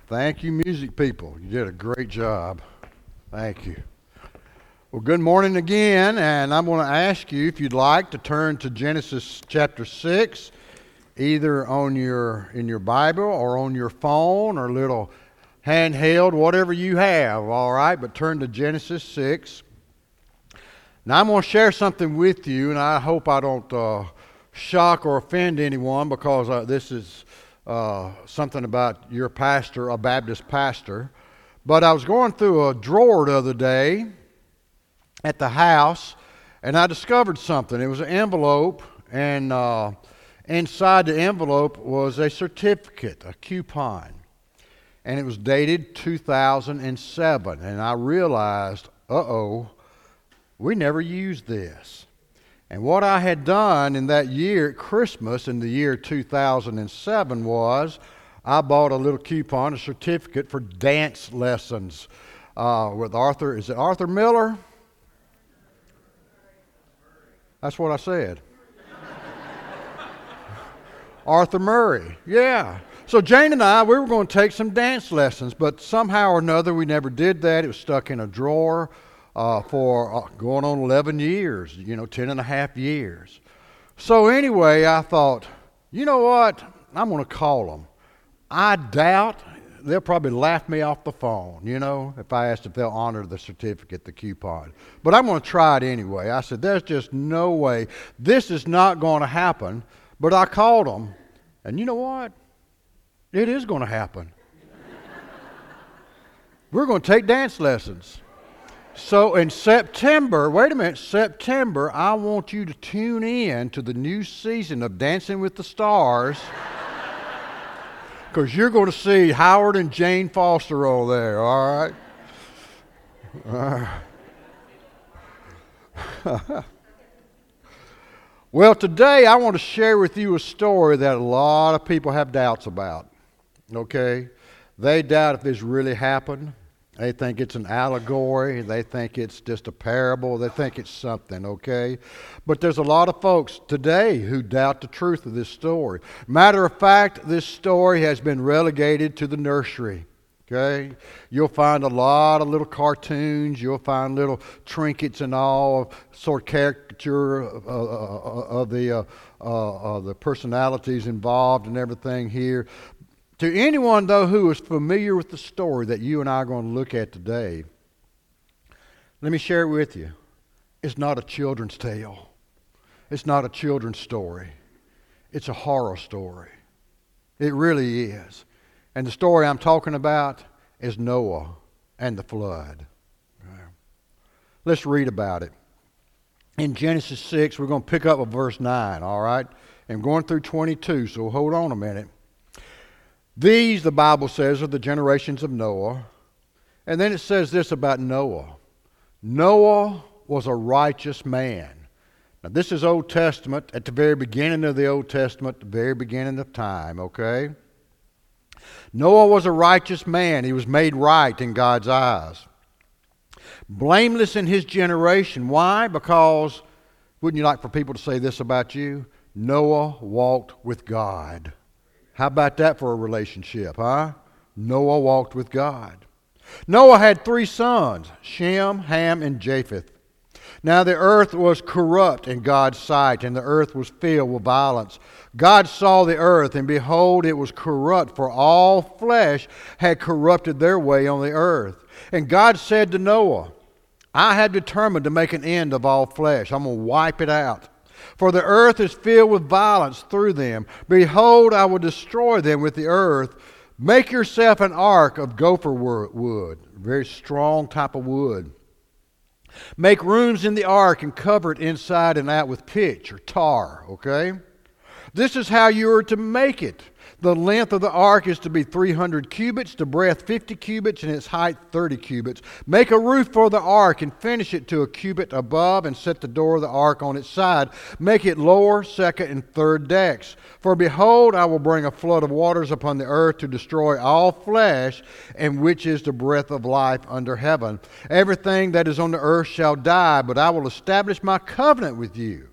Thank you, music people. You did a great job. Thank you. Well, good morning again, and I'm going to ask you if you'd like to turn to Genesis chapter 6, either in your Bible or on your phone or little handheld, whatever you have, all right? But turn to Genesis 6. Now, I'm going to share something with you, and I hope I don't shock or offend anyone because this is something about your pastor, a Baptist pastor. But I was going through a drawer the other day at the house, and I discovered something. It was an envelope, and inside the envelope was a certificate, a coupon. And it was dated 2007. And I realized, we never used this. And what I had done in that year at Christmas in the year 2007 was I bought a little coupon, a certificate for dance lessons with Arthur. Is it Arthur Miller? That's what I said. Arthur Murray, yeah. So Jane and I, we were going to take some dance lessons, but somehow or another we never did that. It was stuck in a drawer for going on 11 years, 10 and a half years. So anyway, I thought, you know what? I'm going to call them. I doubt they'll probably laugh me off the phone, if I asked if they'll honor the certificate, the coupon. But I'm going to try it anyway. I said, there's just no way. This is not going to happen. But I called them, and you know what? It is going to happen. We're going to take dance lessons. So in September, I want you to tune in to the new season of Dancing with the Stars because you're going to see Howard and Jane Foster over there, all right? Well, today I want to share with you a story that a lot of people have doubts about, okay? They doubt if this really happened. They think it's an allegory. They think it's just a parable. They think it's something, okay? But there's a lot of folks today who doubt the truth of this story. Matter of fact, this story has been relegated to the nursery, okay? You'll find a lot of little cartoons. You'll find little trinkets and all, sort of caricature of the personalities involved and everything here. To anyone, though, who is familiar with the story that you and I are going to look at today, let me share it with you. It's not a children's tale. It's not a children's story. It's a horror story. It really is. And the story I'm talking about is Noah and the flood. Let's read about it. In Genesis 6, we're going to pick up with verse 9, all right? I'm going through 22, so hold on a minute. These, the Bible says, are the generations of Noah. And then it says this about Noah. Noah was a righteous man. Now, this is Old Testament, at the very beginning of the Old Testament, the very beginning of time, okay? Noah was a righteous man. He was made right in God's eyes. Blameless in his generation. Why? Because, wouldn't you like for people to say this about you? Noah walked with God. How about that for a relationship, huh? Noah walked with God. Noah had 3 sons, Shem, Ham, and Japheth. Now the earth was corrupt in God's sight, and the earth was filled with violence. God saw the earth, and behold, it was corrupt, for all flesh had corrupted their way on the earth. And God said to Noah, I have determined to make an end of all flesh. I'm going to wipe it out. For the earth is filled with violence through them. Behold, I will destroy them with the earth. Make yourself an ark of gopher wood, very strong type of wood. Make rooms in the ark and cover it inside and out with pitch or tar, okay? This is how you are to make it. The length of the ark is to be 300 cubits, the breadth 50 cubits, and its height 30 cubits. Make a roof for the ark and finish it to a cubit above and set the door of the ark on its side. Make it lower, second, and third decks. For behold, I will bring a flood of waters upon the earth to destroy all flesh, and which is the breath of life under heaven. Everything that is on the earth shall die, but I will establish my covenant with you.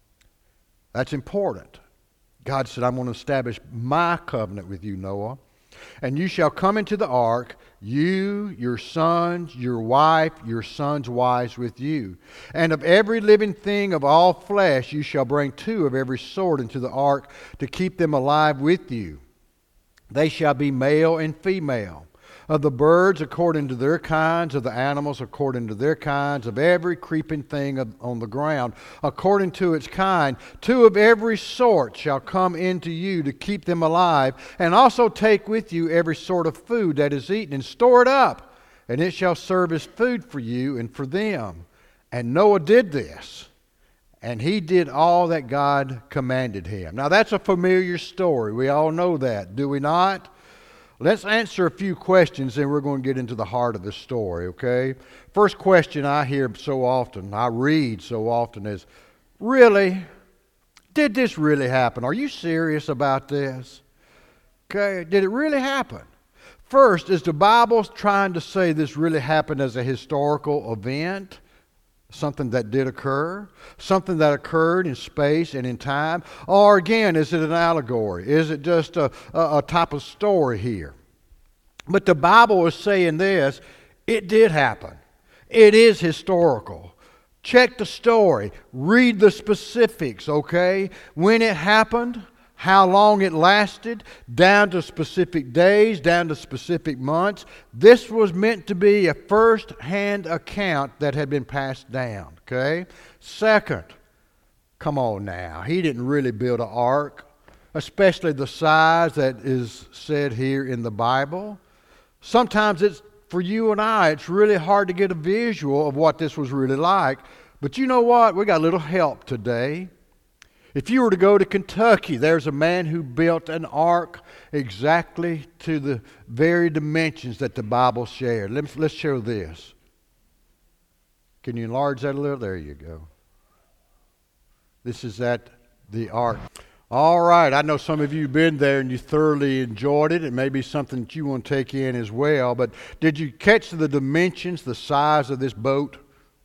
That's important. God said, I'm going to establish my covenant with you, Noah. And you shall come into the ark, you, your sons, your wife, your sons' wives with you. And of every living thing of all flesh you shall bring 2 of every sort into the ark to keep them alive with you. They shall be male and female. Of the birds according to their kinds, of the animals according to their kinds, of every creeping thing on the ground according to its kind, 2 of every sort shall come into you to keep them alive, and also take with you every sort of food that is eaten, and store it up, and it shall serve as food for you and for them. And Noah did this, and he did all that God commanded him. Now that's a familiar story. We all know that, do we not? Let's answer a few questions, and we're going to get into the heart of the story, okay? First question I hear so often, I read so often is, really? Did this really happen? Are you serious about this? Okay, did it really happen? First, is the Bible trying to say this really happened as a historical event? Something that did occur? Something that occurred in space and in time? Or again, is it an allegory? Is it just a type of story here? But the Bible is saying this, it did happen. It is historical. Check the story. Read the specifics, okay? When it happened, how long it lasted, down to specific days, down to specific months. This was meant to be a first-hand account that had been passed down, okay? Second, come on now, he didn't really build an ark, especially the size that is said here in the Bible. Sometimes it's, for you and I, it's really hard to get a visual of what this was really like. But you know what? We got a little help today. If you were to go to Kentucky, there's a man who built an ark exactly to the very dimensions that the Bible shared. Let's show this. Can you enlarge that a little? There you go. This is the ark. All right, I know some of you have been there and you thoroughly enjoyed it. It may be something that you want to take in as well. But did you catch the dimensions, the size of this boat?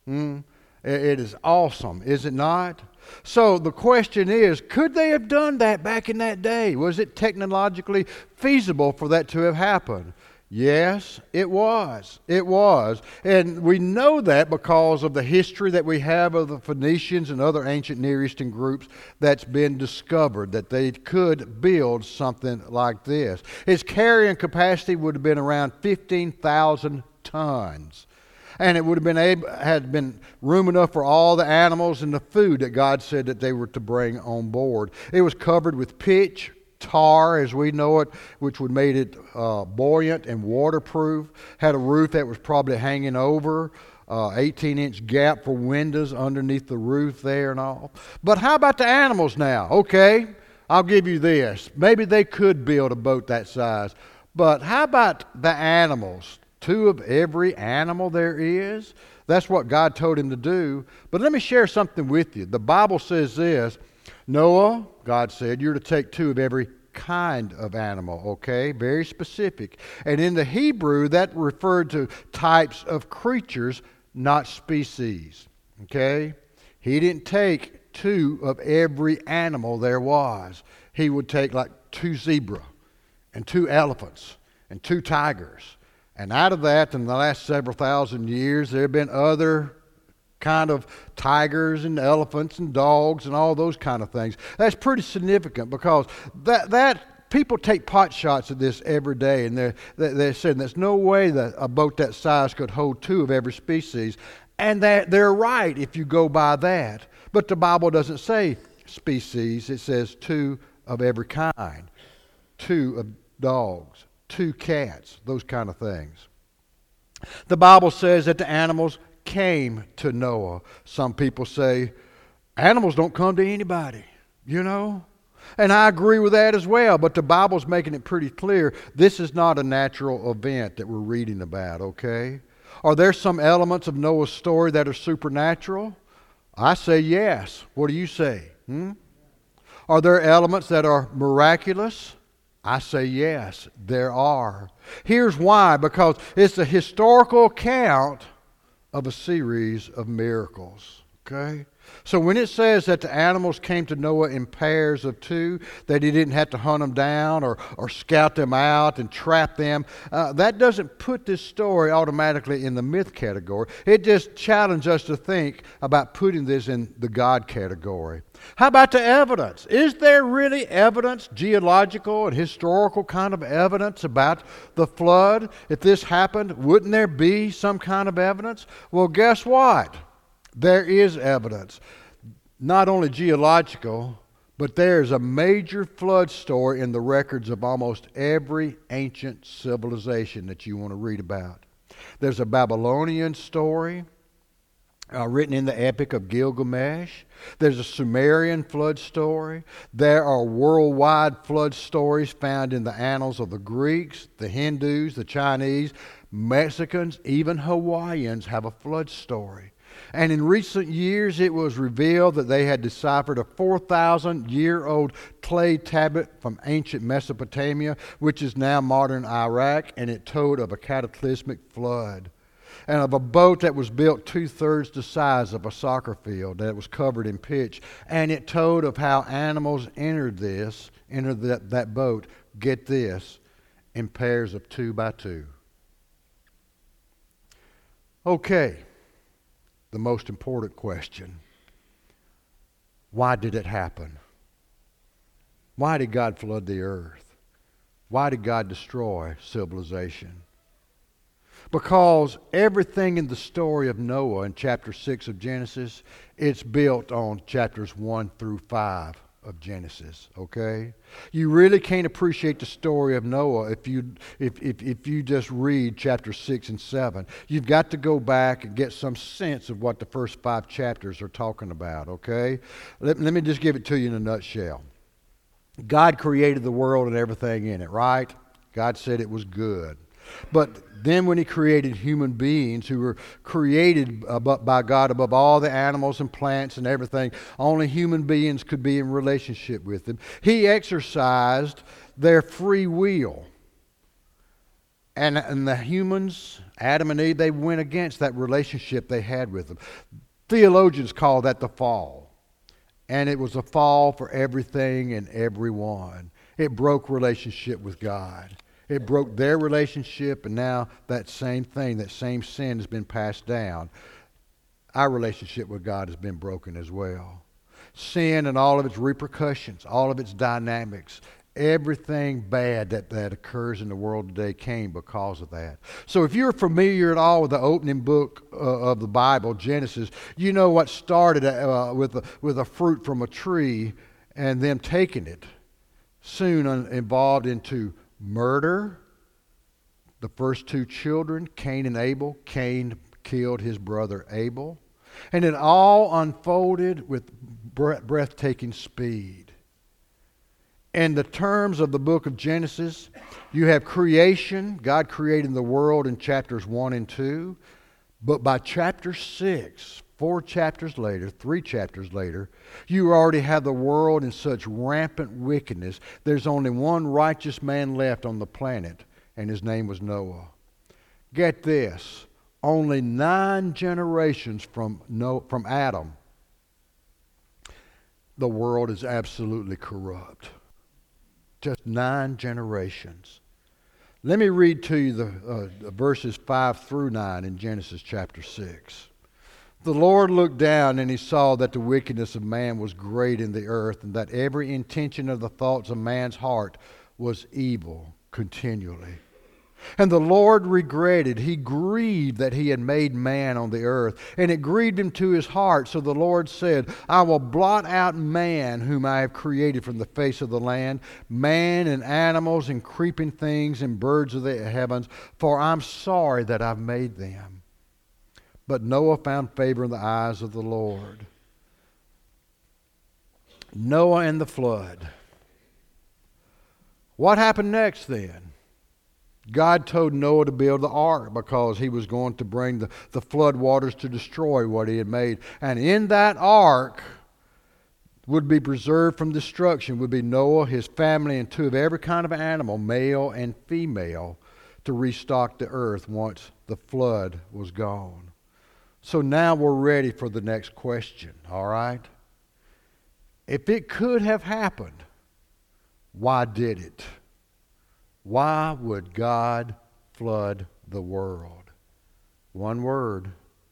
It is awesome, is it not? So the question is, could they have done that back in that day? Was it technologically feasible for that to have happened? Yes, it was. It was. And we know that because of the history that we have of the Phoenicians and other ancient Near Eastern groups that's been discovered, that they could build something like this. Its carrying capacity would have been around 15,000 tons. And it would have had been room enough for all the animals and the food that God said that they were to bring on board. It was covered with pitch, tar as we know it, which would made it buoyant and waterproof. Had a roof that was probably hanging over, 18-inch gap for windows underneath the roof there and all. But how about the animals now? Okay, I'll give you this. Maybe they could build a boat that size. But how about the animals? 2 of every animal there is. That's what God told him to do. But let me share something with you. The Bible says this, Noah, God said, you're to take 2 of every kind of animal, okay? Very specific. And in the Hebrew, that referred to types of creatures, not species, okay? He didn't take 2 of every animal there was. He would take like 2 zebra and 2 elephants and 2 tigers. And out of that, in the last several thousand years, there have been other kind of tigers and elephants and dogs and all those kind of things. That's pretty significant because that people take pot shots at this every day, and they're saying there's no way that a boat that size could hold 2 of every species, and that they're right if you go by that. But the Bible doesn't say species; it says 2 of every kind, 2 of dogs, 2 cats, those kind of things. The Bible says that the animals came to Noah. Some people say animals don't come to anybody, you know. And I agree with that as well, but the Bible's making it pretty clear this is not a natural event that we're reading about, okay? Are there some elements of Noah's story that are supernatural? I say yes. What do you say? Are there elements that are miraculous? I say yes, there are. Here's why, because it's a historical account of a series of miracles, okay? So when it says that the animals came to Noah in pairs of two, that he didn't have to hunt them down or scout them out and trap them, that doesn't put this story automatically in the myth category. It just challenges us to think about putting this in the God category. How about the evidence? Is there really evidence, geological and historical kind of evidence about the flood? If this happened, wouldn't there be some kind of evidence? Well, guess what? There is evidence, not only geological, but there's a major flood story in the records of almost every ancient civilization that you want to read about. There's a Babylonian story written in the Epic of Gilgamesh. There's a Sumerian flood story. There are worldwide flood stories found in the annals of the Greeks, the Hindus, the Chinese, Mexicans, even Hawaiians have a flood story. And in recent years, it was revealed that they had deciphered a 4,000-year-old clay tablet from ancient Mesopotamia, which is now modern Iraq, and it told of a cataclysmic flood and of a boat that was built 2/3 the size of a soccer field that was covered in pitch. And it told of how animals entered that boat, get this, in pairs of 2 by 2. Okay. The most important question. Why did it happen? Why did God flood the earth? Why did God destroy civilization? Because everything in the story of Noah in chapter 6 of Genesis, it's built on chapters 1 through 5 of Genesis, okay? You really can't appreciate the story of Noah if you just read chapters 6 and 7. You've got to go back and get some sense of what the first 5 chapters are talking about, okay? Let me just give it to you in a nutshell. God created the world and everything in it, right? God said it was good. But then when he created human beings who were created by God above all the animals and plants and everything, only human beings could be in relationship with him. He exercised their free will. And the humans, Adam and Eve, they went against that relationship they had with him. Theologians call that the fall. And it was a fall for everything and everyone. It broke relationship with God. It broke their relationship, and now that same thing, that same sin has been passed down. Our relationship with God has been broken as well. Sin and all of its repercussions, all of its dynamics, everything bad that occurs in the world today came because of that. So if you're familiar at all with the opening book of the Bible, Genesis, you know what started with a fruit from a tree and them taking it soon evolved into murder. The first 2 children, Cain and Abel. Cain killed his brother Abel. And it all unfolded with breathtaking speed. In the terms of the book of Genesis, you have creation, God creating the world in chapters 1 and 2. But by chapter 6, 4 chapters later, 3 chapters later, you already have the world in such rampant wickedness, there's only one righteous man left on the planet, and his name was Noah. Get this, only 9 generations from Adam, the world is absolutely corrupt. Just 9 generations. Let me read to you the verses 5 through 9 in Genesis chapter 6. The Lord looked down and he saw that the wickedness of man was great in the earth, and that every intention of the thoughts of man's heart was evil continually. And the Lord regretted, he grieved that he had made man on the earth, and it grieved him to his heart. So the Lord said, I will blot out man whom I have created from the face of the land, man and animals and creeping things and birds of the heavens, for I'm sorry that I've made them. But Noah found favor in the eyes of the Lord. Noah and the flood. What happened next then? God told Noah to build the ark because he was going to bring the flood waters to destroy what he had made. And in that ark would be preserved from destruction would be Noah, his family, and 2 of every kind of animal, male and female, to restock the earth once the flood was gone. So now we're ready for the next question, all right? If it could have happened, why did it? Why would God flood the world? One word: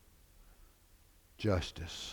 justice.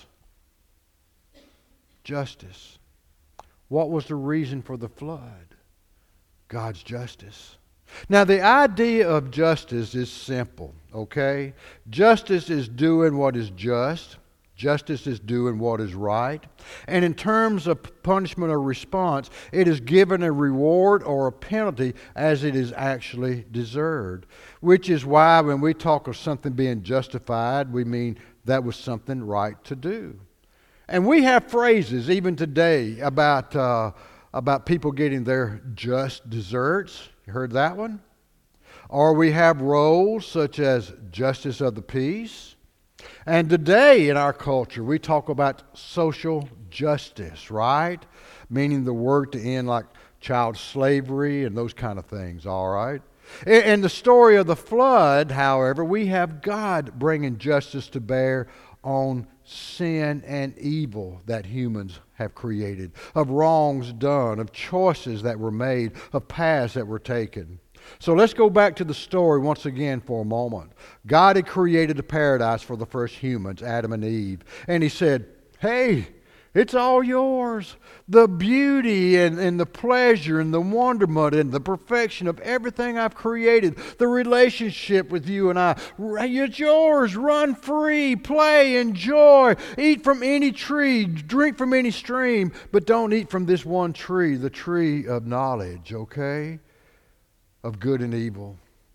Justice. What was the reason for the flood? God's justice. Now, the idea of justice is simple, okay? Justice is doing what is just. Justice is doing what is right. And in terms of punishment or response, it is given a reward or a penalty as it is actually deserved. Which is why when we talk of something being justified, we mean that was something right to do. And we have phrases even today about people getting their just desserts. You heard that one? Or we have roles such as justice of the peace. And today in our culture, we talk about social justice, right? Meaning the work to end like child slavery and those kind of things, all right? In the story of the flood, however, we have God bringing justice to bear on sin and evil that humans have created, of wrongs done, of choices that were made, of paths that were taken. So let's go back to the story once again for a moment. God had created a paradise for the first humans, Adam and Eve. And He said, hey, it's all yours. The beauty and the pleasure and the wonderment and the perfection of everything I've created, the relationship with you and I, it's yours. Run free, play, enjoy, eat from any tree, drink from any stream, but don't eat from this one tree, the tree of knowledge, okay? Of good and evil.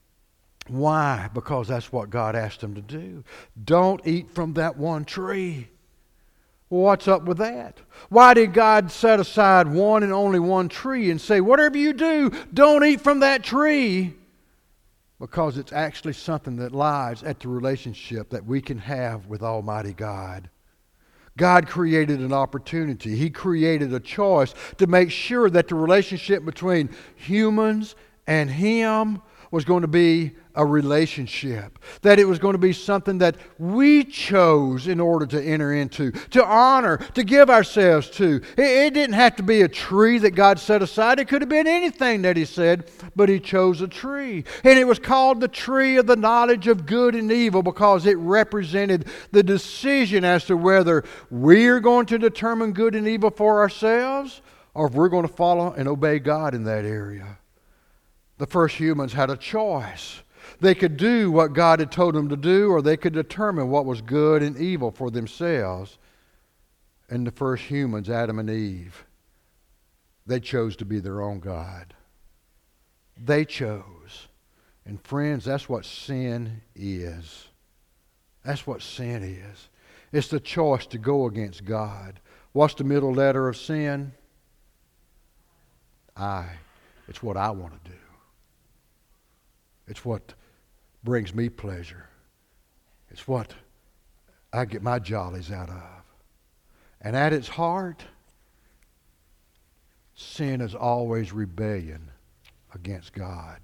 Why? Because that's what God asked them to do. Don't eat from that one tree. Well, what's up with that? Why did God set aside one and only one tree and say, whatever you do, don't eat from that tree? Because it's actually something that lies at the relationship that we can have with Almighty God. God created an opportunity. He created a choice to make sure that the relationship between humans and Him was going to be a relationship. That it was going to be something that we chose in order to enter into, to honor, to give ourselves to. It didn't have to be a tree that God set aside. It could have been anything that He said, but He chose a tree. And it was called the tree of the knowledge of good and evil because it represented the decision as to whether we're going to determine good and evil for ourselves or if we're going to follow and obey God in that area. The first humans had a choice. They could do what God had told them to do, or they could determine what was good and evil for themselves. And the first humans, Adam and Eve, they chose to be their own God. They chose. And friends, that's what sin is. That's what sin is. It's the choice to go against God. What's the middle letter of sin? I. It's what I want to do. It's what brings me pleasure. It's what I get my jollies out of. And at its heart, sin is always rebellion against God.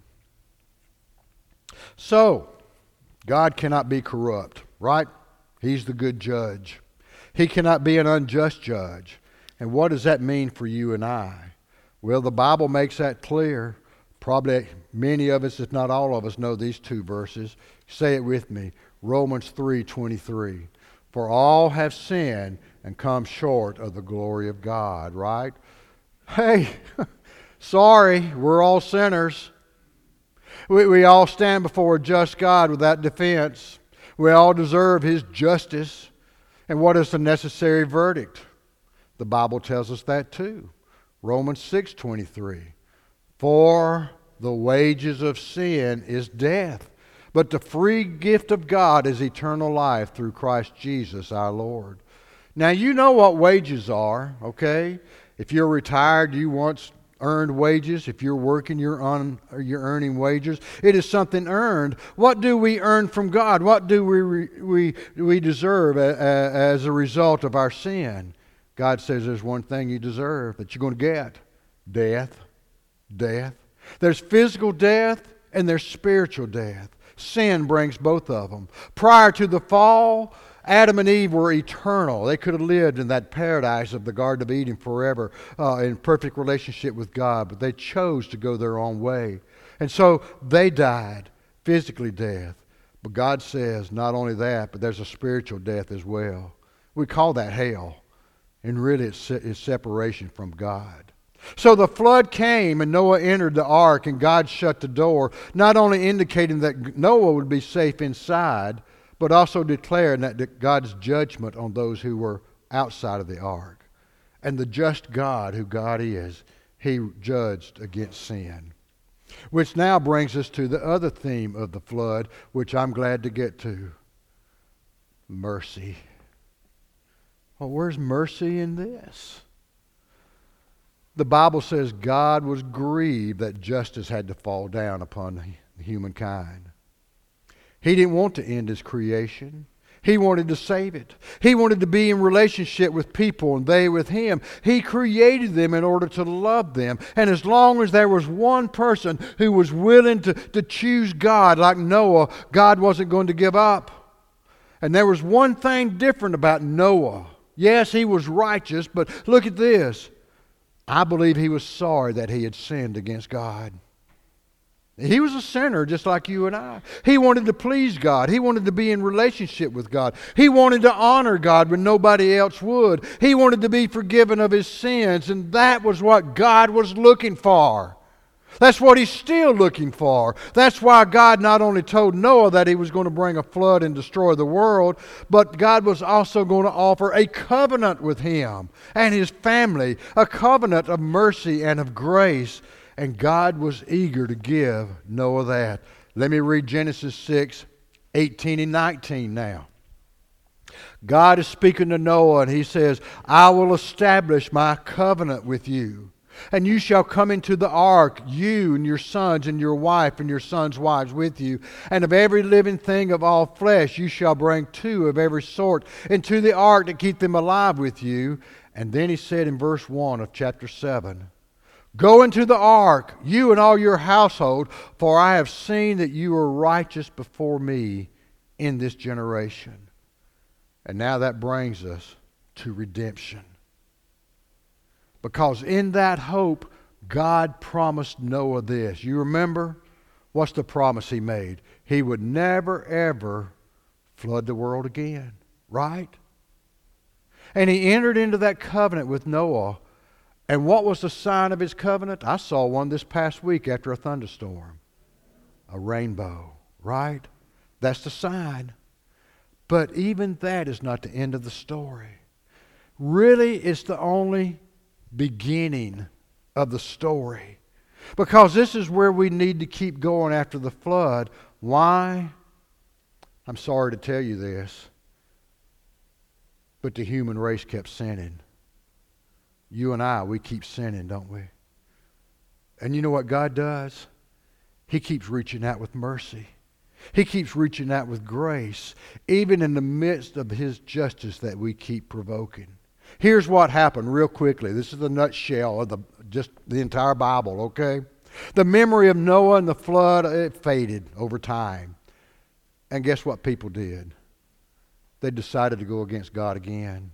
So, God cannot be corrupt, right? He's the good judge. He cannot be an unjust judge. And what does that mean for you and I? Well, the Bible makes that clear. Probably many of us, if not all of us, know these two verses. Say it with me. Romans 3:23. For all have sinned and come short of the glory of God, right? Hey, sorry, we're all sinners. We all stand before a just God without defense. We all deserve His justice. And what is the necessary verdict? The Bible tells us that too. Romans 6:23. For the wages of sin is death, but the free gift of God is eternal life through Christ Jesus our Lord. Now you know what wages are, okay? If you're retired, you once earned wages. If you're working, you're earning wages. It is something earned. What do we earn from God? What do we deserve as a result of our sin? God says there's one thing you deserve that you're going to get. Death. Death. There's physical death and there's spiritual death. Sin brings both of them. Prior to the fall, Adam and Eve were eternal. They could have lived in that paradise of the Garden of Eden forever in perfect relationship with God, but they chose to go their own way. And so they died, physically death. But God says not only that, but there's a spiritual death as well. We call that hell. And really it's separation from God. So the flood came and Noah entered the ark and God shut the door, not only indicating that Noah would be safe inside, but also declaring that God's judgment on those who were outside of the ark. And the just God, who God is, He judged against sin. Which now brings us to the other theme of the flood, which I'm glad to get to. Mercy. Well, where's mercy in this? The Bible says God was grieved that justice had to fall down upon humankind. He didn't want to end His creation. He wanted to save it. He wanted to be in relationship with people and they with Him. He created them in order to love them. And as long as there was one person who was willing to choose God, like Noah, God wasn't going to give up. And there was one thing different about Noah. Yes, he was righteous, but look at this. I believe he was sorry that he had sinned against God. He was a sinner just like you and I. He wanted to please God. He wanted to be in relationship with God. He wanted to honor God when nobody else would. He wanted to be forgiven of his sins, and that was what God was looking for. That's what He's still looking for. That's why God not only told Noah that He was going to bring a flood and destroy the world, but God was also going to offer a covenant with him and his family, a covenant of mercy and of grace. And God was eager to give Noah that. Let me read Genesis 6, 18 and 19 now. God is speaking to Noah and He says, I will establish my covenant with you. And you shall come into the ark, you and your sons and your wife and your sons' wives with you. And of every living thing of all flesh you shall bring 2 of every sort into the ark to keep them alive with you. And then He said in verse 1 of chapter 7, Go into the ark, you and all your household, for I have seen that you are righteous before me in this generation. And now that brings us to redemption. Because in that hope, God promised Noah this. You remember? What's the promise He made? He would never, ever flood the world again. Right? And He entered into that covenant with Noah. And what was the sign of His covenant? I saw one this past week after a thunderstorm. A rainbow. Right? That's the sign. But even that is not the end of the story. Really, it's the only beginning of the story. Because this is where we need to keep going after the flood. Why? I'm sorry to tell you this, but the human race kept sinning. You and I, we keep sinning, don't we? And you know what God does? He keeps reaching out with mercy. He keeps reaching out with grace, even in the midst of His justice that we keep provoking. Here's what happened real quickly. This is the nutshell of just the entire Bible, okay? The memory of Noah and the flood, it faded over time. And guess what people did? They decided to go against God again.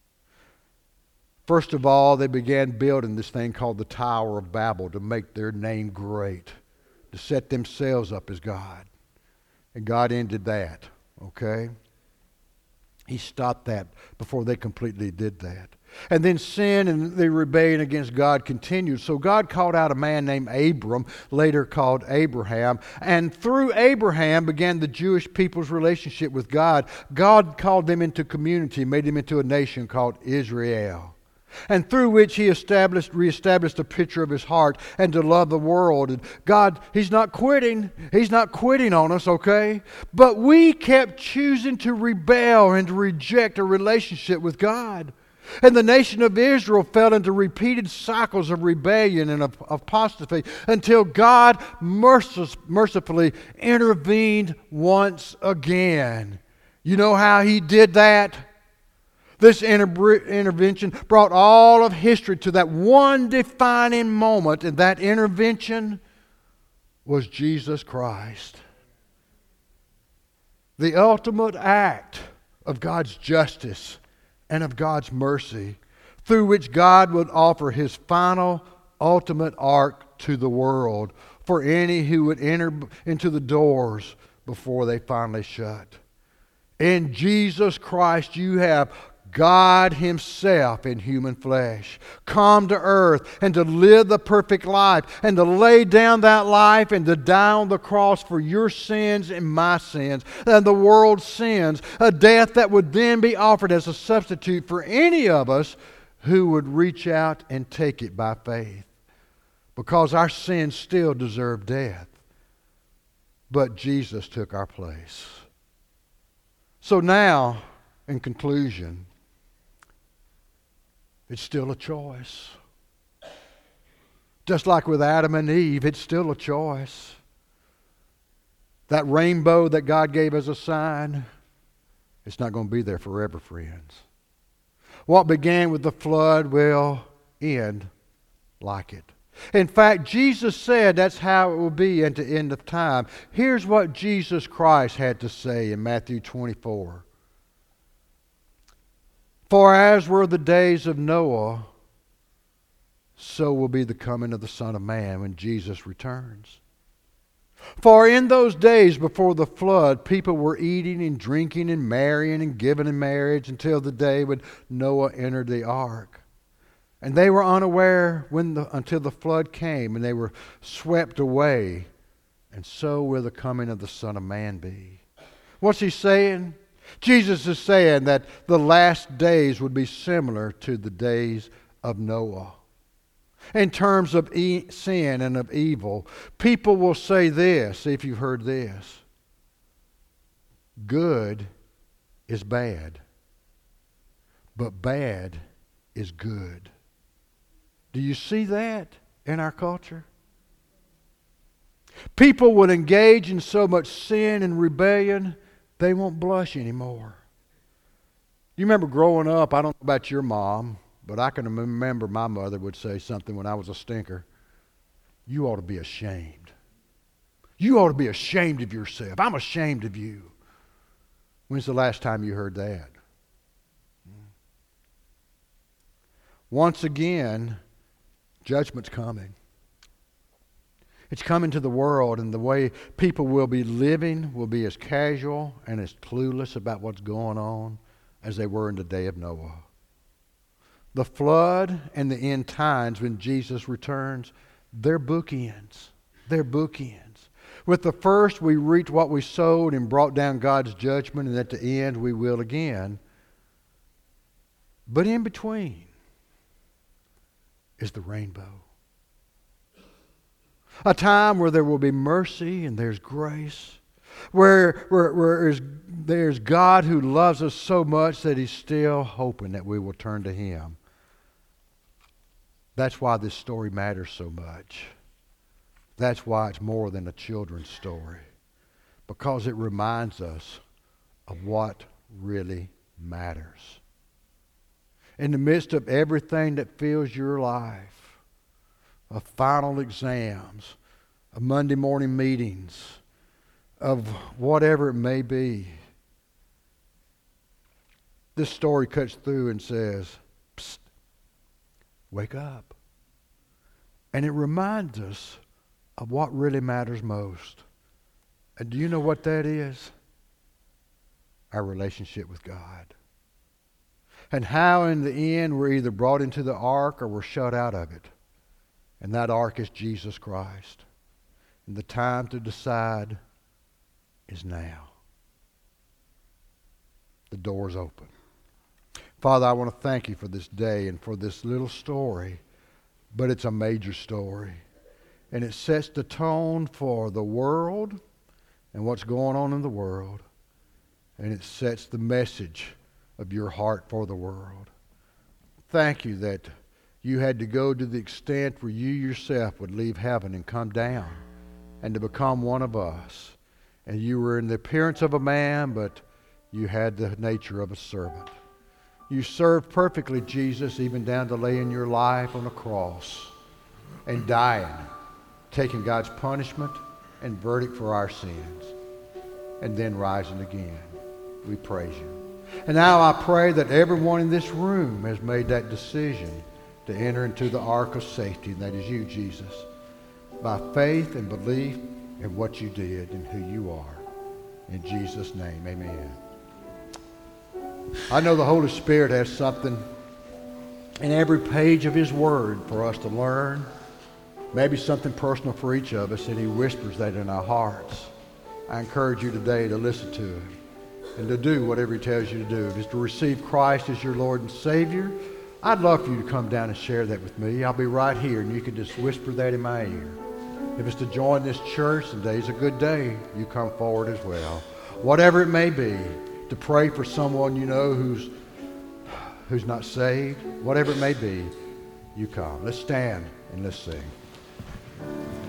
First of all, they began building this thing called the Tower of Babel to make their name great, to set themselves up as God. And God ended that, okay? He stopped that before they completely did that. And then sin and the rebellion against God continued. So God called out a man named Abram, later called Abraham. And through Abraham began the Jewish people's relationship with God. God called them into community, made them into a nation called Israel. And through which He reestablished a picture of His heart and to love the world. And God, He's not quitting. He's not quitting on us, okay? But we kept choosing to rebel and to reject a relationship with God. And the nation of Israel fell into repeated cycles of rebellion and of apostasy until God mercifully intervened once again. You know how He did that? This intervention brought all of history to that one defining moment, and that intervention was Jesus Christ. the ultimate act of God's justice and of God's mercy, through which God would offer his final, ultimate ark to the world for any who would enter into the doors before they finally shut. In Jesus Christ, you have God himself in human flesh, come to earth and to live the perfect life and to lay down that life and to die on the cross for your sins and my sins and the world's sins, a death that would then be offered as a substitute for any of us who would reach out and take it by faith, because our sins still deserve death, but Jesus took our place. So now, in conclusion, it's still a choice. Just like with Adam and Eve, it's still a choice. That rainbow that God gave as a sign, it's not going to be there forever, friends. What began with the flood will end like it. In fact, Jesus said that's how it will be at the end of time. Here's what Jesus Christ had to say in Matthew 24. For as were the days of Noah, so will be the coming of the Son of Man when Jesus returns. For in those days before the flood, people were eating and drinking and marrying and giving in marriage until the day when Noah entered the ark. And they were unaware until the flood came, and they were swept away. And so will the coming of the Son of Man be. What's he saying? Jesus is saying that the last days would be similar to the days of Noah. In terms of sin and of evil, people will say this, if you've heard this: good is bad, but bad is good. Do you see that in our culture? People would engage in so much sin and rebellion, they won't blush anymore. You remember growing up, I don't know about your mom, but I can remember my mother would say something when I was a stinker. You ought to be ashamed. You ought to be ashamed of yourself. I'm ashamed of you. When's the last time you heard that? Once again, judgment's coming. It's coming to the world, and the way people will be living will be as casual and as clueless about what's going on as they were in the day of Noah. The flood and the end times when Jesus returns, they're bookends. They're bookends. With the first, we reaped what we sowed and brought down God's judgment, and at the end, we will again. But in between is the rainbow. A time where there will be mercy and there's grace. Where there's God who loves us so much that he's still hoping that we will turn to him. That's why this story matters so much. That's why it's more than a children's story. Because it reminds us of what really matters. In the midst of everything that fills your life, of final exams, of Monday morning meetings, of whatever it may be, this story cuts through and says, "Psst, wake up." And it reminds us of what really matters most. And do you know what that is? Our relationship with God. And how in the end we're either brought into the ark or we're shut out of it. And that ark is Jesus Christ. And the time to decide is now. The door's open. Father, I want to thank you for this day and for this little story, but it's a major story. And it sets the tone for the world and what's going on in the world. And it sets the message of your heart for the world. Thank you that you had to go to the extent where you yourself would leave heaven and come down and to become one of us. And you were in the appearance of a man, but you had the nature of a servant. You served perfectly, Jesus, even down to laying your life on a cross and dying, taking God's punishment and verdict for our sins. and then rising again. We praise you. And now I pray that everyone in this room has made that decision to enter into the ark of safety, and that is you, Jesus, by faith and belief in what you did and who you are. In Jesus' name, amen. I know the Holy Spirit has something in every page of His Word for us to learn, maybe something personal for each of us, and He whispers that in our hearts. I encourage you today to listen to Him and to do whatever He tells you to do. If it's to receive Christ as your Lord and Savior, I'd love for you to come down and share that with me. I'll be right here, and you can just whisper that in my ear. If it's to join this church, today's a good day. You come forward as well. Whatever it may be, to pray for someone you know who's not saved, whatever it may be, you come. Let's stand and let's sing.